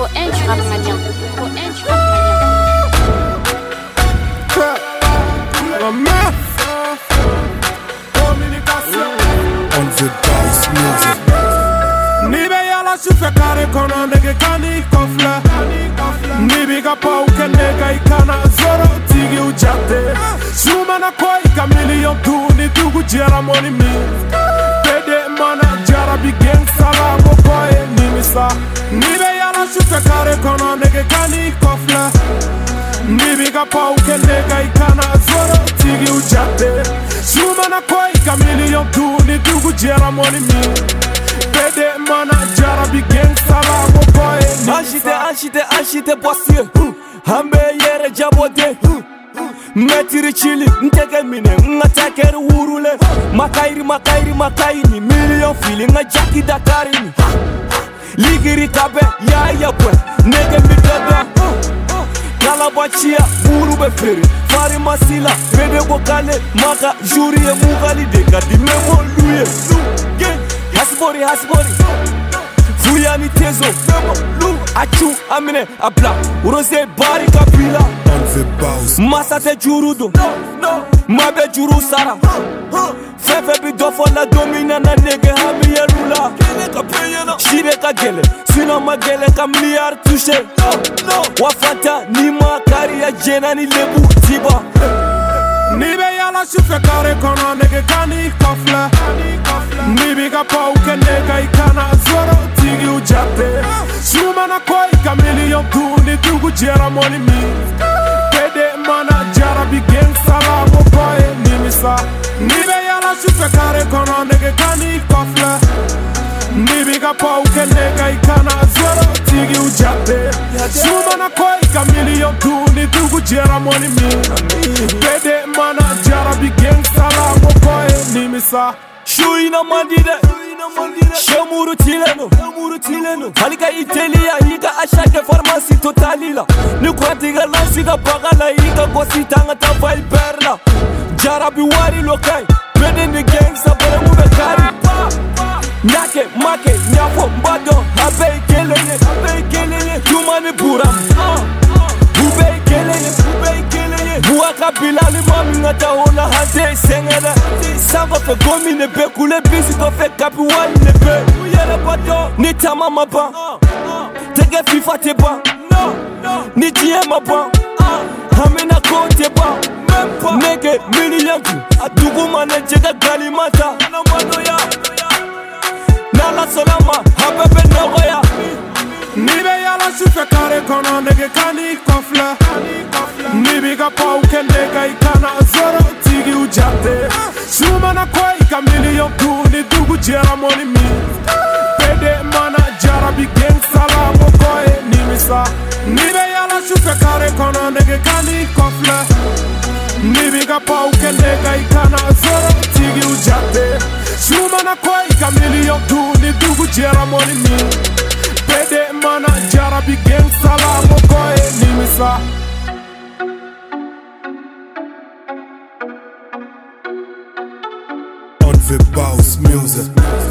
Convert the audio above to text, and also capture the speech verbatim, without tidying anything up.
un du rap malien. Pour un du rap malien. On the Baus Music. Nibe yala shufe kare kono nege kani kofle. Nibi ka pau ke nega ikana zoro tigi ujate. Shuma na koi ka million tu ni tugu jera money mi. Pede mana jara bi gang sala mo koi nimisa. Nibe yala shufe kare kono nege kani kofle. Nibi ka pau ke nega ikana zoro tigi ujate. Shuma na koi ka million tu ni tugu jera money mi. Pede mana jara bi gang sala mo koi nimisa. Anchite, anchite, anchite bossier. Hambe yere jabote. Metiri chili, nteke mine, nga takere urule. Makairi, makairi, makaini, million fili, nga jaki dakarini. Ligiri kabe, ya ya kwe, nege miteda. Kalabachia, uru be feri, fari masila, bede go kale, maka, juri e mugali deka, di memo luye. Hasbori, hasbori. Fuyani tezo, lu, achu, amine, abla, rose bari kapila. On the Baus. Masate jurudo, mabe juru sara. Fefe bi dofo la domina na nege hami yelula. Shire ka gele, sino magele ka mliar touche. Wafanta ni makari ya jena ni lebu tiba. Nibe yala shufe kare kono nege kani kofle. Nibi ka pau ke nega ikana zoro tigi ujate. Shuma na koi ka million tu ni tugu jera money mi. Pede mana jara bi gang sala mo koi nimisa. Nibe yala shufe kare kono nege kani kofle. Nibi ka pau ke nega ikana zoro tigi ujate. Shuma na koi ka million tu ni tugu jera money mi. Pede mana jara bi gang sala mo koi nimisa. Shui na mandide, shemuru tileno, halika Italia, ika ashake pharmacie totalila. Ni kwatiga lansiga bagala, ika gosi tanga ta viperla. Jarabi wari lokai, pede ni gang sabere mube kari. Nyake, make, nyafo, mbado, habe kelele, habe kelele, tumani buram. Ube kelele, ube kelele. Buaka bilali mami ngata ona hante sengere. Samba fe gomi ne be kule bisi to fe kapi wali ne be. Uyere bato, ni tama maba. Tege FIFA te ba. Ni tiye maba. Hamina ko te ba. Nege mini yanku. Adugu mane jega galimata. Nala solama, habebe nagoya. Nibe yala shufe kare kono nege kani kofle. Nibi ka pau ke nega ikana zoro tigi ujate. Shuma na koi ka million tu ni tugu jera money mi. Pede mana jara bi gang sala mo koi nimisa. Nibe yala shufe kare kono nege kani kofle. Nibi ka pau ke nega ikana zoro tigi ujate. Shuma na koi ka million tu ni tugu jera money mi. Pede mana jara bi gang sala mo koi nimisa. On the Baus Music.